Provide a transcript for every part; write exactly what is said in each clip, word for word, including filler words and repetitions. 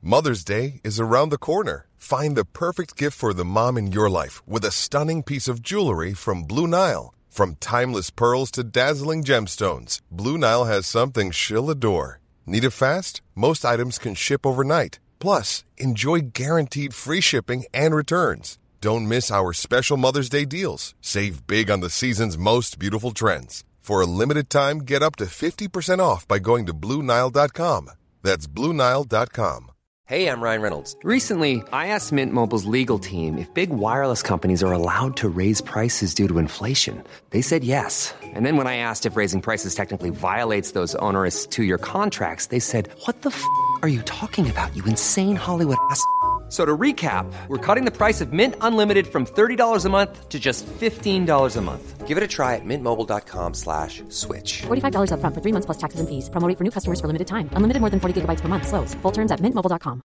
Mother's Day is around the corner. Find the perfect gift for the mom in your life with a stunning piece of jewelry from Blue Nile. From timeless pearls to dazzling gemstones, Blue Nile has something she'll adore. Need it fast? Most items can ship overnight. Plus, enjoy guaranteed free shipping and returns. Don't miss our special Mother's Day deals. Save big on the season's most beautiful trends. For a limited time, get up to fifty percent off by going to Blue Nile dot com. That's Blue Nile dot com. Hey, I'm Ryan Reynolds. Recently, I asked Mint Mobile's legal team if big wireless companies are allowed to raise prices due to inflation. They said yes. And then when I asked if raising prices technically violates those onerous two-year contracts, they said, what the f*** are you talking about, you insane Hollywood ass f- So to recap, we're cutting the price of Mint Unlimited from thirty dollars a month to just fifteen dollars a month. Give it a try at mintmobile.com slash switch. forty-five dollars up front for three months plus taxes and fees. Promo rate for new customers for limited time. Unlimited more than forty gigabytes per month. Slows full terms at mint mobile dot com.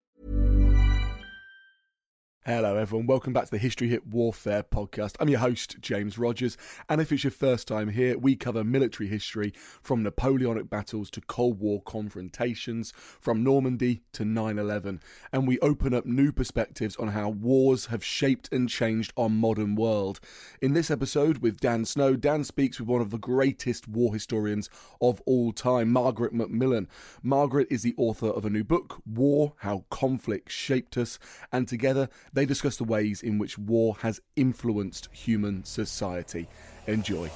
Hello everyone, welcome back to the History Hit Warfare podcast. I'm your host, James Rogers, and if it's your first time here, we cover military history from Napoleonic battles to Cold War confrontations, from Normandy to nine eleven, and we open up new perspectives on how wars have shaped and changed our modern world. In this episode with Dan Snow, Dan speaks with one of the greatest war historians of all time, Margaret Macmillan. Margaret is the author of a new book, War, How Conflict Shaped Us, and together they discuss the ways in which war has influenced human society. Enjoy.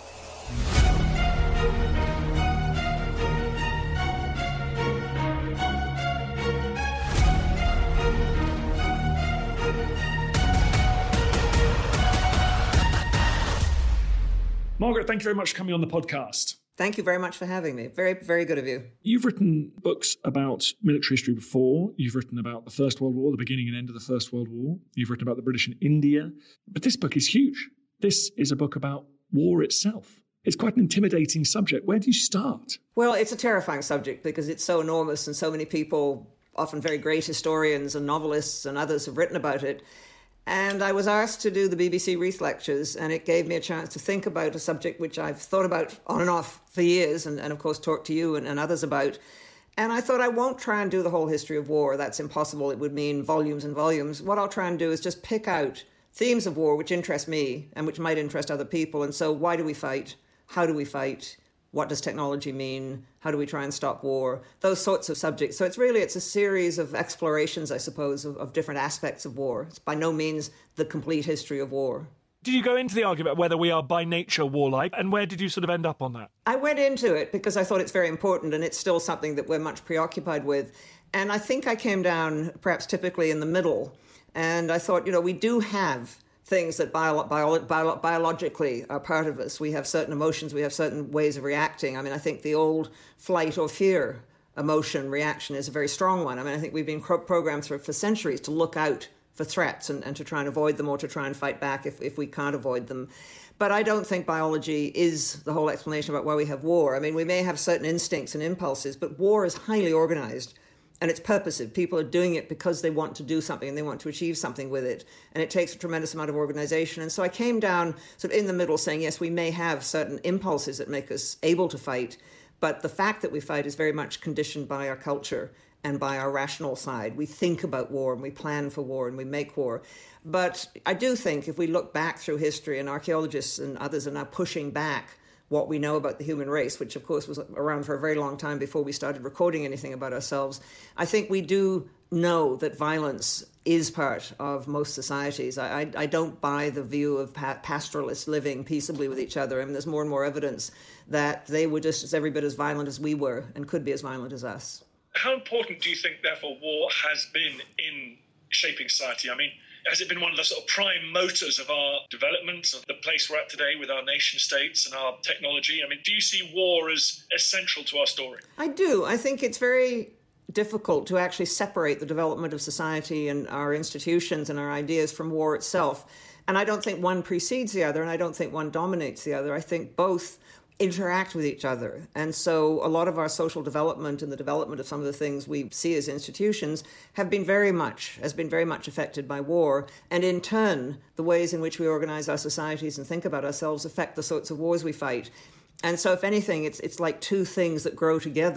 Margaret, thank you very much for coming on the podcast. Thank you very much for having me. Very, very good of you. You've written books about military history before. You've written about the First World War, the beginning and end of the First World War. You've written about the British in India. But this book is huge. This is a book about war itself. It's quite an intimidating subject. Where do you start? Well, it's a terrifying subject because it's so enormous and so many people, often very great historians and novelists and others, have written about it. And I was asked to do the B B C Reith Lectures, and it gave me a chance to think about a subject which I've thought about on and off for years, and, and of course talked to you and, and others about. And I thought I won't try and do the whole history of war. That's impossible. It would mean volumes and volumes. What I'll try and do is just pick out themes of war which interest me and which might interest other people. And so why do we fight? How do we fight? What does technology mean? How do we try and stop war? Those sorts of subjects. So it's really, it's a series of explorations, I suppose, of, of different aspects of war. It's by no means the complete history of war. Did you go into the argument whether we are by nature warlike, and where did you sort of end up on that? I went into it because I thought it's very important, and it's still something that we're much preoccupied with. And I think I came down perhaps typically in the middle. And I thought, you know, we do have things that bio- bio- bio- biologically are part of us. We have certain emotions, we have certain ways of reacting. I mean, I think the old flight or fear emotion reaction is a very strong one. I mean, I think we've been pro- programmed for, for centuries to look out for threats and, and to try and avoid them or to try and fight back if, if we can't avoid them. But I don't think biology is the whole explanation about why we have war. I mean, we may have certain instincts and impulses, but war is highly organized. And it's purposive. People are doing it because they want to do something and they want to achieve something with it. And it takes a tremendous amount of organization. And so I came down sort of in the middle saying, yes, we may have certain impulses that make us able to fight, but the fact that we fight is very much conditioned by our culture and by our rational side. We think about war and we plan for war and we make war. But I do think if we look back through history, and archaeologists and others are now pushing back what we know about the human race, which of course was around for a very long time before we started recording anything about ourselves, I think we do know that violence is part of most societies. I, I, I don't buy the view of pa- pastoralists living peaceably with each other. I mean, there's more and more evidence that they were just as every bit as violent as we were and could be as violent as us. How important do you think, therefore, war has been in shaping society? I mean, has it been one of the sort of prime motors of our development, of the place we're at today with our nation states and our technology? I mean, do you see war as essential to our story? I do. I think it's very difficult to actually separate the development of society and our institutions and our ideas from war itself. And I don't think one precedes the other, and I don't think one dominates the other. I think both interact with each other. And so a lot of our social development and the development of some of the things we see as institutions have been very much, has been very much affected by war. And in turn, the ways in which we organize our societies and think about ourselves affect the sorts of wars we fight. And so if anything, it's it's like two things that grow together.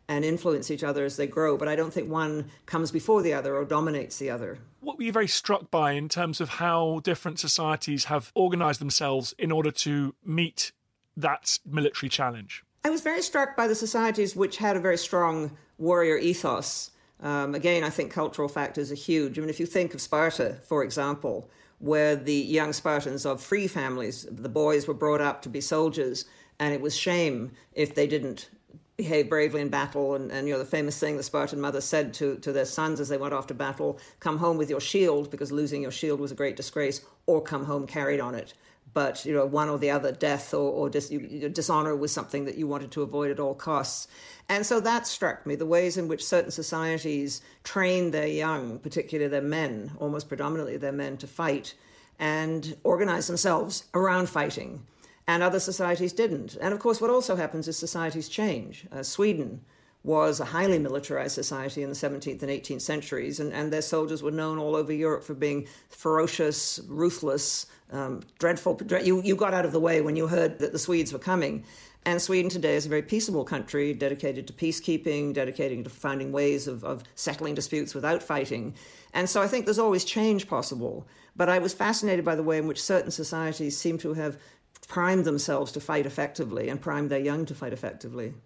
and influence each other as they grow. But I don't think one comes before the other or dominates the other. What were you very struck by in terms of how different societies have organised themselves in order to meet that military challenge? I was very struck by the societies which had a very strong warrior ethos. Um, again, I think cultural factors are huge. I mean, if you think of Sparta, for example, where the young Spartans of free families, the boys were brought up to be soldiers, and it was shame if they didn't behave bravely in battle. And, and you know, the famous thing the Spartan mother said to, to their sons as they went off to battle, come home with your shield, because losing your shield was a great disgrace, or come home carried on it. But, you know, one or the other, death or, or dis, you, dishonor was something that you wanted to avoid at all costs. And so that struck me, the ways in which certain societies train their young, particularly their men, almost predominantly their men, to fight and organize themselves around fighting. And other societies didn't. And of course, what also happens is societies change. Uh, Sweden was a highly militarized society in the seventeenth and eighteenth centuries, and, and their soldiers were known all over Europe for being ferocious, ruthless, um, dreadful. You, you got out of the way when you heard that the Swedes were coming. And Sweden today is a very peaceable country, dedicated to peacekeeping, dedicated to finding ways of, of settling disputes without fighting. And so I think there's always change possible. But I was fascinated by the way in which certain societies seem to have primed themselves to fight effectively and primed their young to fight effectively.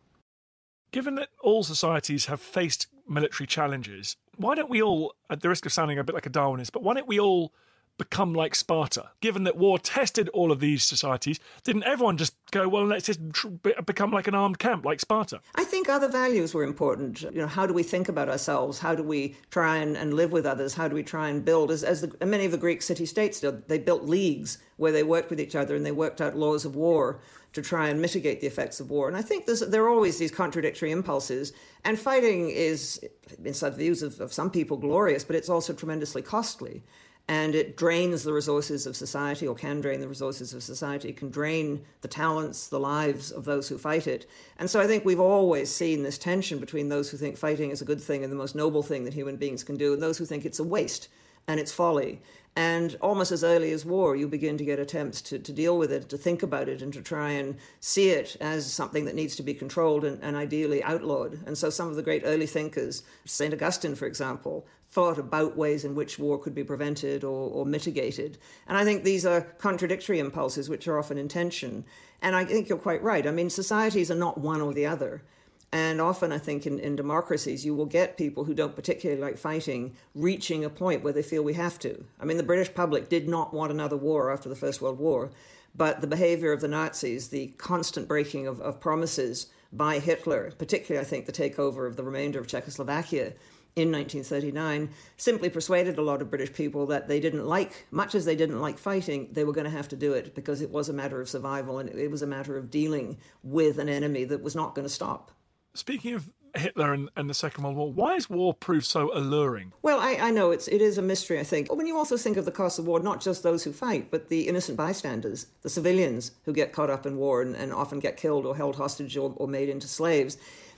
Given that all societies have faced military challenges, why don't we all, at the risk of sounding a bit like a Darwinist, but why don't we all become like Sparta? Given that war tested all of these societies, didn't everyone just go, well, let's just tr- become like an armed camp like Sparta? I think other values were important. You know, how do we think about ourselves? How do we try and, and live with others? How do we try and build? As, as the, many of the Greek city-states did, they built leagues where they worked with each other and they worked out laws of war to try and mitigate the effects of war. And I think there's, there are always these contradictory impulses. And fighting is, inside the views of, of some people, glorious, but it's also tremendously costly. And it drains the resources of society, or can drain the resources of society. It can drain the talents, the lives of those who fight it. And so I think we've always seen this tension between those who think fighting is a good thing and the most noble thing that human beings can do, and those who think it's a waste and it's folly. And almost as early as war, you begin to get attempts to, to deal with it, to think about it, and to try and see it as something that needs to be controlled and, and ideally outlawed. And so some of the great early thinkers, Saint Augustine, for example, thought about ways in which war could be prevented or, or mitigated. And I think these are contradictory impulses which are often in tension. And I think you're quite right. I mean, societies are not one or the other. And often, I think, in, in democracies, you will get people who don't particularly like fighting reaching a point where they feel we have to. I mean, the British public did not want another war after the First World War, but the behavior of the Nazis, the constant breaking of, of promises by Hitler, particularly, I think, the takeover of the remainder of Czechoslovakia in nineteen thirty-nine, simply persuaded a lot of British people that they didn't like, much as they didn't like fighting, they were going to have to do it because it was a matter of survival and it was a matter of dealing with an enemy that was not going to stop. Speaking of Hitler and, and the Second World War, why has war proved so alluring? Well, I, I know it's, it is a mystery, I think. When you also think of the cost of war, not just those who fight, but the innocent bystanders, the civilians who get caught up in war and, and often get killed or held hostage or, or made into slaves.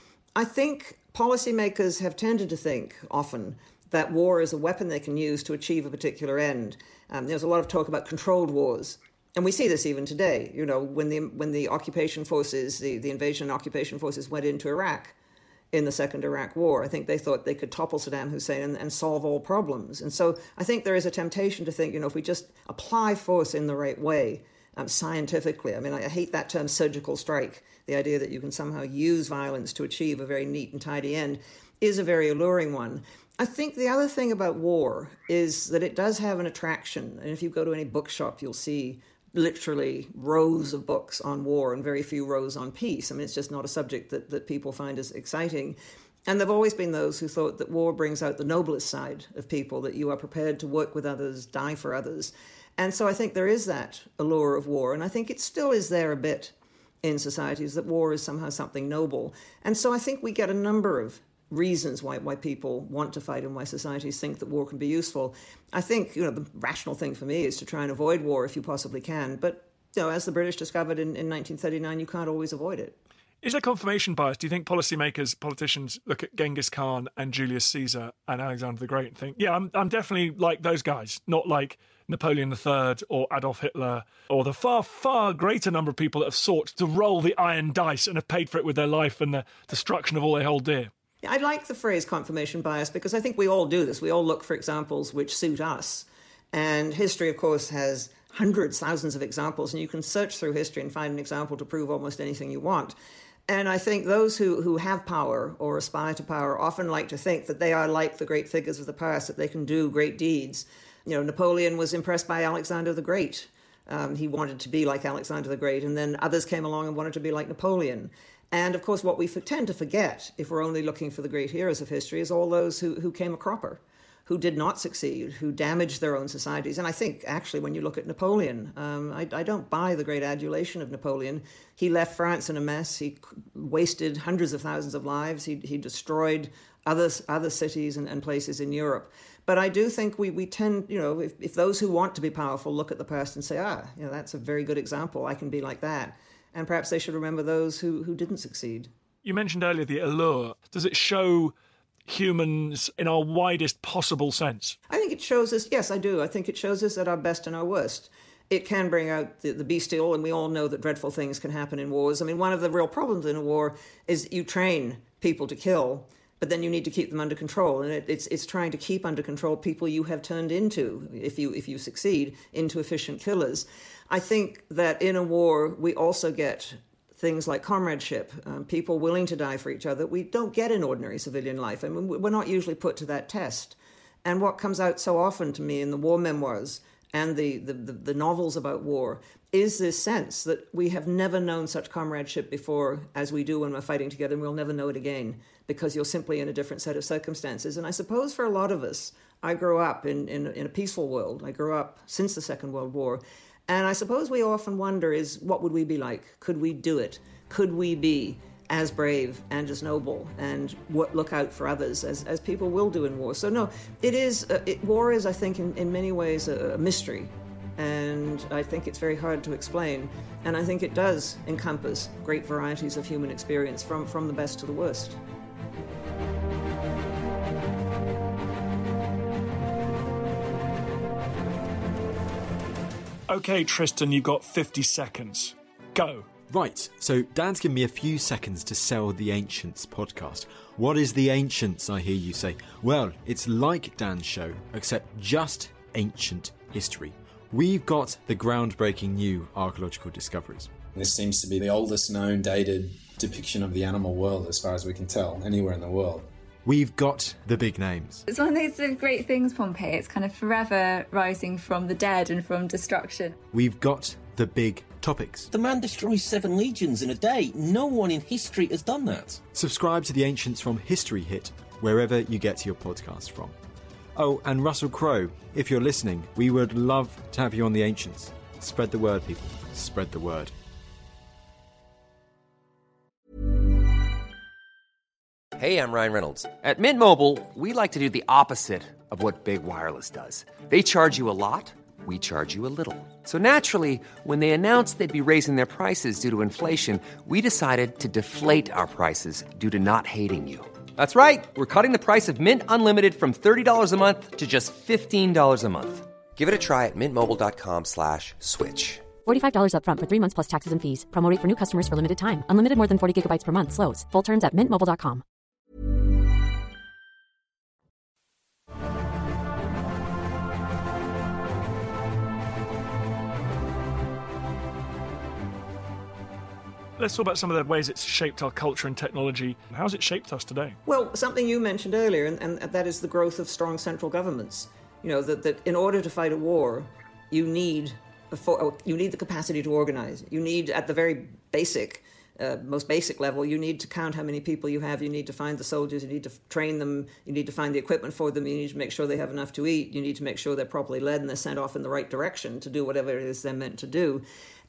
I think policymakers have tended to think often that war is a weapon they can use to achieve a particular end. Um, there's a lot of talk about controlled wars. And we see this even today. You know, when the when the occupation forces, the, the invasion and occupation forces went into Iraq in the Second Iraq War, I think they thought they could topple Saddam Hussein and, and solve all problems. And so I think there is a temptation to think, you know, if we just apply force in the right way, um, scientifically, I mean, I, I hate that term surgical strike, the idea that you can somehow use violence to achieve a very neat and tidy end, is a very alluring one. I think the other thing about war is that it does have an attraction. And if you go to any bookshop, you'll see literally rows of books on war and very few rows on peace. I mean, it's just not a subject that, that people find as exciting. And there have always been those who thought that war brings out the noblest side of people, that you are prepared to work with others, die for others. And so I think there is that allure of war. And I think it still is there a bit in societies, that war is somehow something noble. And so I think we get a number of reasons why, why people want to fight and why societies think that war can be useful. I think, you know, the rational thing for me is to try and avoid war if you possibly can. But, you know, as the British discovered in, in nineteen thirty-nine, you can't always avoid it. Is there confirmation bias? Do you think policymakers, politicians look at Genghis Khan and Julius Caesar and Alexander the Great and think, yeah, I'm, I'm definitely like those guys, not like Napoleon the Third or Adolf Hitler or the far, far greater number of people that have sought to roll the iron dice and have paid for it with their life and the destruction of all they hold dear? I like the phrase confirmation bias because I think we all do this. We all look for examples which suit us. And history, of course, has hundreds, thousands of examples, and you can search through history and find an example to prove almost anything you want. And I think those who, who have power or aspire to power often like to think that they are like the great figures of the past, that they can do great deeds. You know, Napoleon was impressed by Alexander the Great. Um, he wanted to be like Alexander the Great, and then others came along and wanted to be like Napoleon. And of course, what we tend to forget, if we're only looking for the great heroes of history, is all those who, who came a cropper, who did not succeed, who damaged their own societies. And I think, actually, when you look at Napoleon, um, I, I don't buy the great adulation of Napoleon. He left France in a mess. He wasted hundreds of thousands of lives. He, he destroyed other, other cities and, and places in Europe. But I do think we, we tend, you know, if, if those who want to be powerful look at the past and say, ah, you know, that's a very good example, I can be like that. And perhaps they should remember those who, who didn't succeed. You mentioned earlier the allure. Does it show humans in our widest possible sense? I think it shows us, yes, I do. I think it shows us at our best and our worst. It can bring out the, the bestial, and we all know that dreadful things can happen in wars. I mean, one of the real problems in a war is you train people to kill, but then you need to keep them under control. And it, it's it's trying to keep under control people you have turned into, if you if you succeed, into efficient killers. I think that in a war, we also get things like comradeship, um, people willing to die for each other. We don't get in ordinary civilian life. I mean, we're not usually put to that test. And what comes out so often to me in the war memoirs and the, the, the, the novels about war is this sense that we have never known such comradeship before as we do when we're fighting together, and we'll never know it again because you're simply in a different set of circumstances. And I suppose for a lot of us, I grew up in, in, in a peaceful world. I grew up since the Second World War. And I suppose we often wonder is, what would we be like? Could we do it? Could we be as brave and as noble and what, look out for others as, as people will do in war? So no, it is, uh, it, war is, I think, in, in many ways a, a mystery. And I think it's very hard to explain. And I think it does encompass great varieties of human experience from, from the best to the worst. Okay, Tristan, you've got fifty seconds. Go. Right, so Dan's given me a few seconds to sell the Ancients podcast. What is the Ancients, I hear you say? Well, it's like Dan's show, except just ancient history. We've got the groundbreaking new archaeological discoveries. This seems to be the oldest known dated depiction of the animal world, as far as we can tell, anywhere in the world. We've got the big names. It's one of those sort of great things, Pompeii. It's kind of forever rising from the dead and from destruction. We've got the big topics. The man destroys seven legions in a day. No one in history has done that. Subscribe to the Ancients from History Hit, wherever you get your podcast from. Oh, and Russell Crowe, if you're listening, we would love to have you on the Ancients. Spread the word, people. Spread the word. Hey, I'm Ryan Reynolds. At Mint Mobile, we like to do the opposite of what Big Wireless does. They charge you a lot, we charge you a little. So naturally, when they announced they'd be raising their prices due to inflation, we decided to deflate our prices due to not hating you. That's right. We're cutting the price of Mint Unlimited from thirty dollars a month to just fifteen dollars a month. Give it a try at mintmobile.com slash switch. forty-five dollars up front for three months plus taxes and fees. Promo rate for new customers for limited time. Unlimited more than forty gigabytes per month slows. Full terms at mint mobile dot com. Let's talk about some of the ways it's shaped our culture and technology. How's it shaped us today? Well, something you mentioned earlier, and, and that is the growth of strong central governments. You know, that, that in order to fight a war, you need, a, you need the capacity to organize. You need, at the very basic, uh, most basic level, you need to count how many people you have. You need to find the soldiers. You need to train them. You need to find the equipment for them. You need to make sure they have enough to eat. You need to make sure they're properly led and they're sent off in the right direction to do whatever it is they're meant to do.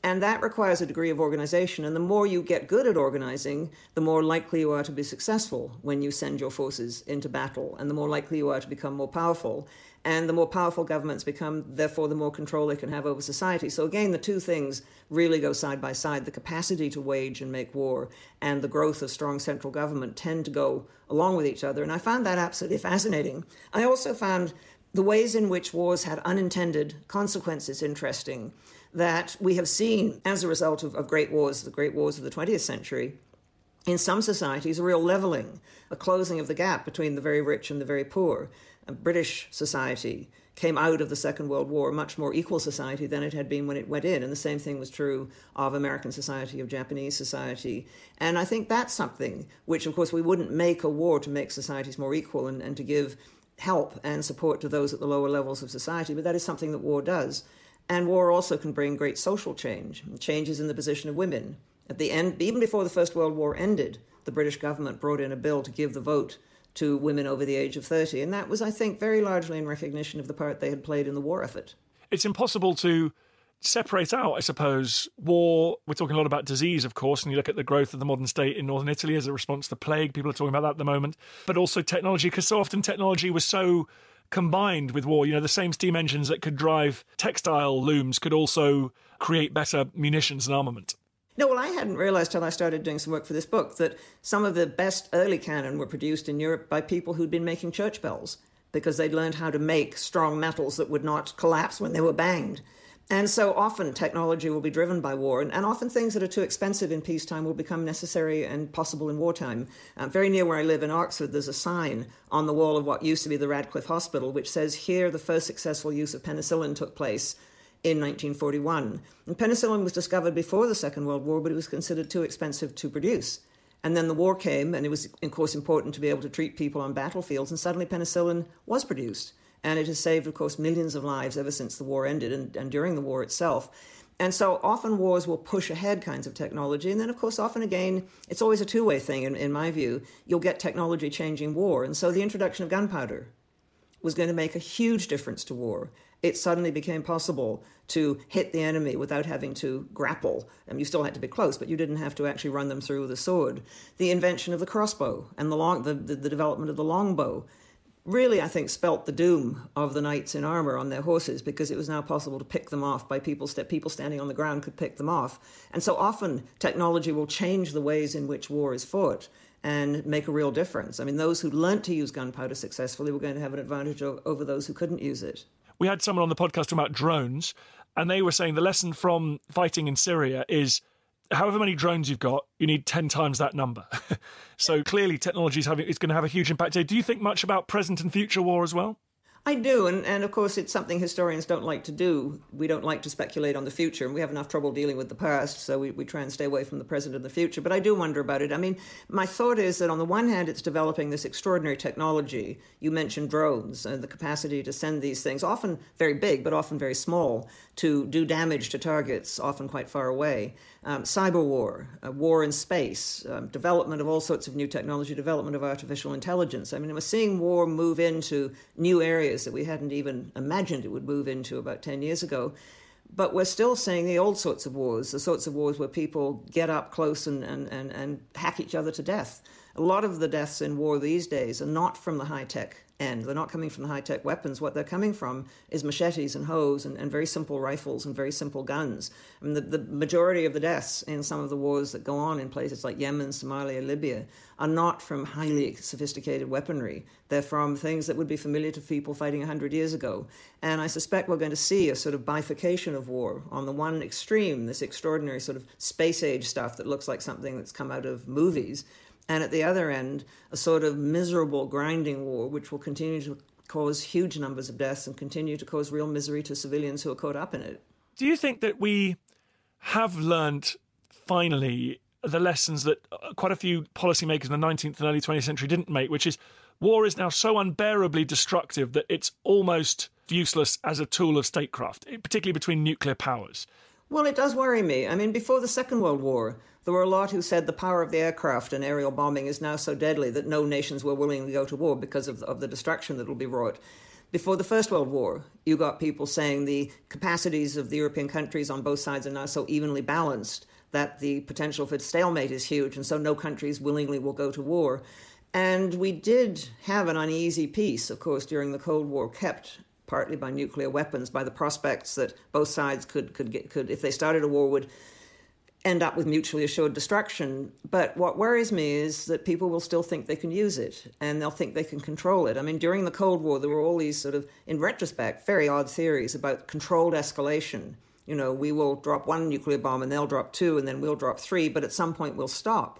And that requires a degree of organization. And the more you get good at organizing, the more likely you are to be successful when you send your forces into battle, and the more likely you are to become more powerful. And the more powerful governments become, therefore, the more control they can have over society. So again, the two things really go side by side. The capacity to wage and make war and the growth of strong central government tend to go along with each other. And I found that absolutely fascinating. I also found the ways in which wars had unintended consequences interesting, that we have seen as a result of, of great wars, the great wars of the twentieth century, in some societies, a real leveling, a closing of the gap between the very rich and the very poor. A British society came out of the Second World War a much more equal society than it had been when it went in. And the same thing was true of American society, of Japanese society. And I think that's something which, of course, we wouldn't make a war to make societies more equal and, and to give help and support to those at the lower levels of society. But that is something that war does. And war also can bring great social change, changes in the position of women. At the end, even before the First World War ended, the British government brought in a bill to give the vote to women over the age of thirty. And that was, I think, very largely in recognition of the part they had played in the war effort. It's impossible to separate out, I suppose, war. We're talking a lot about disease, of course, and you look at the growth of the modern state in northern Italy as a response to plague. People are talking about that at the moment. But also technology, because so often technology was so combined with war. You know, the same steam engines that could drive textile looms could also create better munitions and armament. No, well, I hadn't realized till I started doing some work for this book that some of the best early cannon were produced in Europe by people who'd been making church bells because they'd learned how to make strong metals that would not collapse when they were banged. And so often technology will be driven by war, and, and often things that are too expensive in peacetime will become necessary and possible in wartime. Uh, very near where I live in Oxford, there's a sign on the wall of what used to be the Radcliffe Hospital, which says, "Here the first successful use of penicillin took place in nineteen forty-one. And penicillin was discovered before the Second World War, but it was considered too expensive to produce. And then the war came, and it was, of course, important to be able to treat people on battlefields, and suddenly penicillin was produced. And it has saved, of course, millions of lives ever since the war ended and, and during the war itself. And so often wars will push ahead kinds of technology. And then, of course, often again, it's always a two-way thing, in, in my view. You'll get technology changing war. And so the introduction of gunpowder was going to make a huge difference to war. It suddenly became possible to hit the enemy without having to grapple. And you still had to be close, but you didn't have to actually run them through with a sword. The invention of the crossbow and the, long, the, the, the development of the longbow really, I think, spelt the doom of the knights in armour on their horses, because it was now possible to pick them off by people, st- people standing on the ground could pick them off. And so often technology will change the ways in which war is fought and make a real difference. I mean, those who learnt to use gunpowder successfully were going to have an advantage o- over those who couldn't use it. We had someone on the podcast talking about drones, and they were saying the lesson from fighting in Syria is however many drones you've got, you need ten times that number. So clearly technology is having, it's going to have a huge impact. Do you think much about present and future war as well? I do, and, and of course it's something historians don't like to do. We don't like to speculate on the future, and we have enough trouble dealing with the past, so we, we try and stay away from the present and the future. But I do wonder about it. I mean, my thought is that on the one hand, it's developing this extraordinary technology. You mentioned drones and the capacity to send these things, often very big, but often very small, to do damage to targets, often quite far away. Um, cyber war, uh, war in space, um, development of all sorts of new technology, development of artificial intelligence. I mean, we're seeing war move into new areas that we hadn't even imagined it would move into about ten years ago. But we're still seeing the old sorts of wars, the sorts of wars where people get up close and, and, and, and hack each other to death. A lot of the deaths in war these days are not from the high-tech end. They're not coming from the high-tech weapons. What they're coming from is machetes and hoes and, and very simple rifles and very simple guns. I mean, the, the majority of the deaths in some of the wars that go on in places like Yemen, Somalia, Libya are not from highly sophisticated weaponry. They're from things that would be familiar to people fighting one hundred years ago. And I suspect we're going to see a sort of bifurcation of war. On the one extreme, this extraordinary sort of space-age stuff that looks like something that's come out of movies. And at the other end, a sort of miserable grinding war, which will continue to cause huge numbers of deaths and continue to cause real misery to civilians who are caught up in it. Do you think that we have learned, finally, the lessons that quite a few policymakers in the nineteenth and early twentieth century didn't make, which is war is now so unbearably destructive that it's almost useless as a tool of statecraft, particularly between nuclear powers? Well, it does worry me. I mean, before the Second World War, there were a lot who said the power of the aircraft and aerial bombing is now so deadly that no nations were willing to go to war because of, of the destruction that will be wrought. Before the First World War, you got people saying the capacities of the European countries on both sides are now so evenly balanced that the potential for stalemate is huge, and so no countries willingly will go to war. And we did have an uneasy peace, of course, during the Cold War, kept partly by nuclear weapons, by the prospects that both sides could, could, get, could if they started a war, would end up with mutually assured destruction. But what worries me is that people will still think they can use it, and they'll think they can control it. I mean, during the Cold War, there were all these sort of, in retrospect, very odd theories about controlled escalation. You know, we will drop one nuclear bomb and they'll drop two, and then we'll drop three, but at some point we'll stop.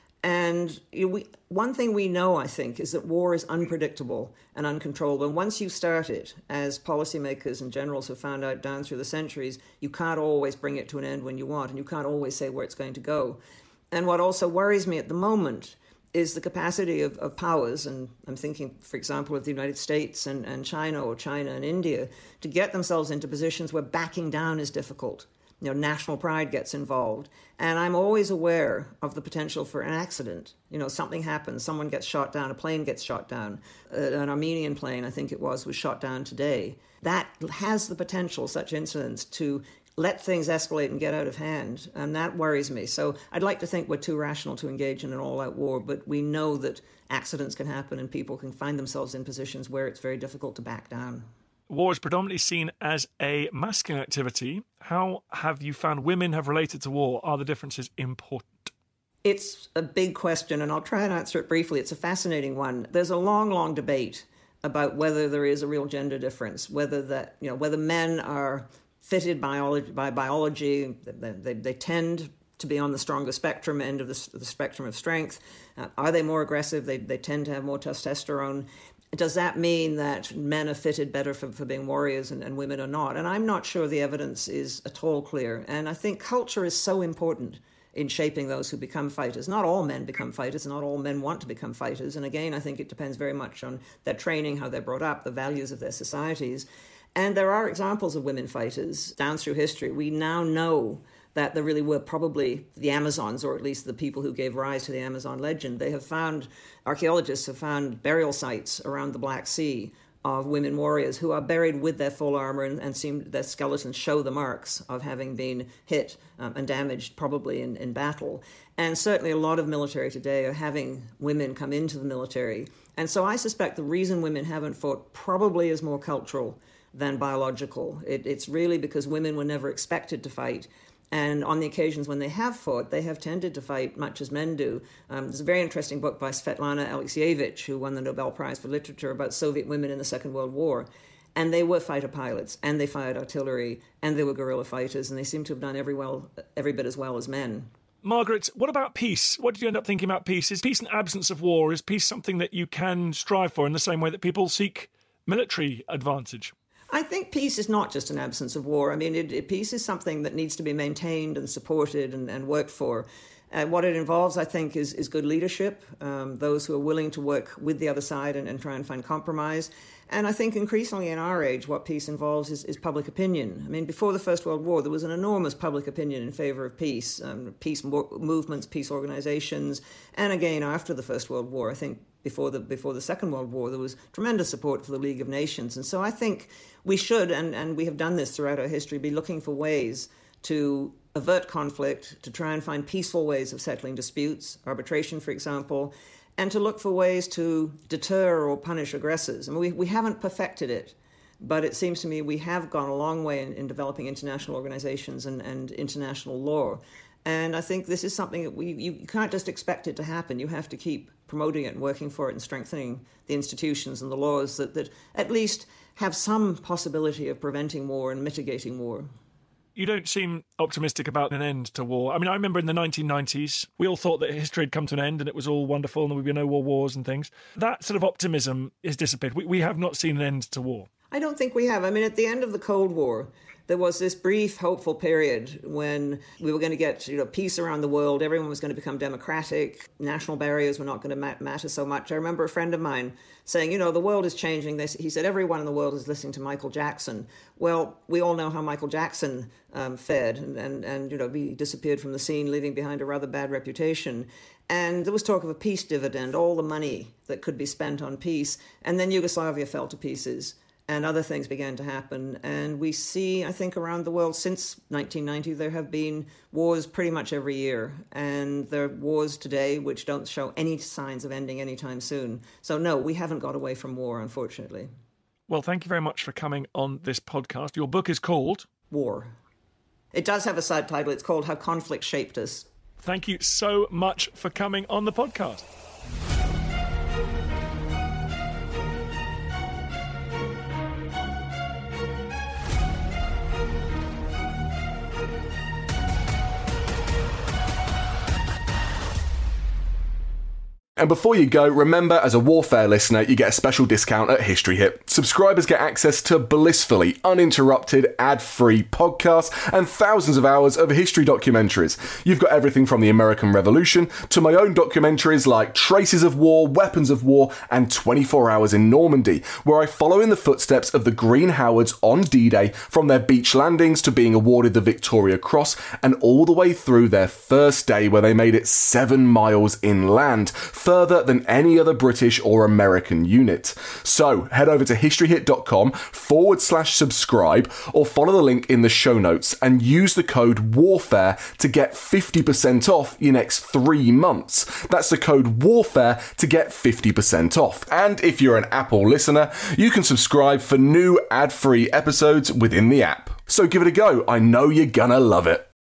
And you know, we, one thing we know, I think, is that war is unpredictable and uncontrollable. And once you start it, as policymakers and generals have found out down through the centuries, you can't always bring it to an end when you want, and you can't always say where it's going to go. And what also worries me at the moment is the capacity of, of powers, and I'm thinking, for example, of the United States and, and China, or China and India, to get themselves into positions where backing down is difficult. You know, national pride gets involved. And I'm always aware of the potential for an accident. You know, something happens, someone gets shot down, a plane gets shot down. Uh, an Armenian plane, I think it was, was shot down today. That has the potential, such incidents, to let things escalate and get out of hand. And that worries me. So I'd like to think we're too rational to engage in an all-out war, but we know that accidents can happen and people can find themselves in positions where it's very difficult to back down. War is predominantly seen as a masculine activity. How have you found women have related to war? Are the differences important? It's a big question, and I'll try and answer it briefly. It's a fascinating one. There's a long, long debate about whether there is a real gender difference, whether that, you know, whether men are fitted biology, by biology. They, they, they tend to be on the stronger spectrum end of the, the spectrum of strength. Uh, are they more aggressive? They, they tend to have more testosterone. Does that mean that men are fitted better for, for being warriors and, and women are not? And I'm not sure the evidence is at all clear. And I think culture is so important in shaping those who become fighters. Not all men become fighters, not all men want to become fighters. And again, I think it depends very much on their training, how they're brought up, the values of their societies. And there are examples of women fighters down through history. We now know that there really were probably the Amazons, or at least the people who gave rise to the Amazon legend. They have found, archaeologists have found burial sites around the Black Sea of women warriors who are buried with their full armor, and, and seem their skeletons show the marks of having been hit um, and damaged, probably in, in battle. And certainly a lot of military today are having women come into the military. And so I suspect the reason women haven't fought probably is more cultural than biological. It, it's really because women were never expected to fight. And on the occasions when they have fought, they have tended to fight much as men do. Um, there's a very interesting book by Svetlana Alexievich, who won the Nobel Prize for Literature, about Soviet women in the Second World War. And they were fighter pilots, and they fired artillery, and they were guerrilla fighters, and they seem to have done every, well, every bit as well as men. Margaret, what about peace? What did you end up thinking about peace? Is peace an absence of war? Is peace something that you can strive for in the same way that people seek military advantage? I think peace is not just an absence of war. I mean, it, it, peace is something that needs to be maintained and supported and, and worked for. And what it involves, I think, is, is good leadership, um, those who are willing to work with the other side and, and try and find compromise. And I think increasingly in our age, what peace involves is, is public opinion. I mean, before the First World War, there was an enormous public opinion in favor of peace, um, peace mo- movements, peace organizations. And again, after the First World War, I think before the before the Second World War, there was tremendous support for the League of Nations. And so I think we should, and, and we have done this throughout our history, be looking for ways to avert conflict, to try and find peaceful ways of settling disputes, arbitration, for example, and to look for ways to deter or punish aggressors. I mean, we, we haven't perfected it, but it seems to me we have gone a long way in, in developing international organizations and, and international law. And I think this is something that we you can't just expect it to happen. You have to keep promoting it and working for it and strengthening the institutions and the laws that, that at least have some possibility of preventing war and mitigating war. You don't seem optimistic about an end to war. I mean, I remember in the nineteen nineties, we all thought that history had come to an end and it was all wonderful and there would be no more wars and things. That sort of optimism is dissipated. We, we have not seen an end to war. I don't think we have. I mean, at the end of the Cold War, there was this brief, hopeful period when we were going to get, you know, peace around the world. Everyone was going to become democratic. National barriers were not going to ma- matter so much. I remember a friend of mine saying, you know, the world is changing. They, he said, everyone in the world is listening to Michael Jackson. Well, we all know how Michael Jackson um, fared and, and, and, you know, he disappeared from the scene, leaving behind a rather bad reputation. And there was talk of a peace dividend, all the money that could be spent on peace. And then Yugoslavia fell to pieces. and other things began to happen. And we see, I think, around the world since nineteen ninety, there have been wars pretty much every year. And there are wars today which don't show any signs of ending anytime soon. So no, we haven't got away from war, unfortunately. Well, thank you very much for coming on this podcast. Your book is called? War. It does have a subtitle. It's called How Conflict Shaped Us. Thank you so much for coming on the podcast. And before you go, remember, as a Warfare listener, you get a special discount at History Hit. Subscribers get access to blissfully uninterrupted, ad-free podcasts and thousands of hours of history documentaries. You've got everything from the American Revolution to my own documentaries like Traces of War, Weapons of War, and twenty-four hours in Normandy, where I follow in the footsteps of the Green Howards on D-Day, from their beach landings to being awarded the Victoria Cross, and all the way through their first day where they made it seven miles inland, further than any other British or American unit. So head over to historyhit.com forward slash subscribe or follow the link in the show notes and use the code WARFARE to get fifty percent off your next three months. That's the code WARFARE to get fifty percent off. And if you're an Apple listener, you can subscribe for new ad-free episodes within the app. So give it a go. I know you're gonna love it.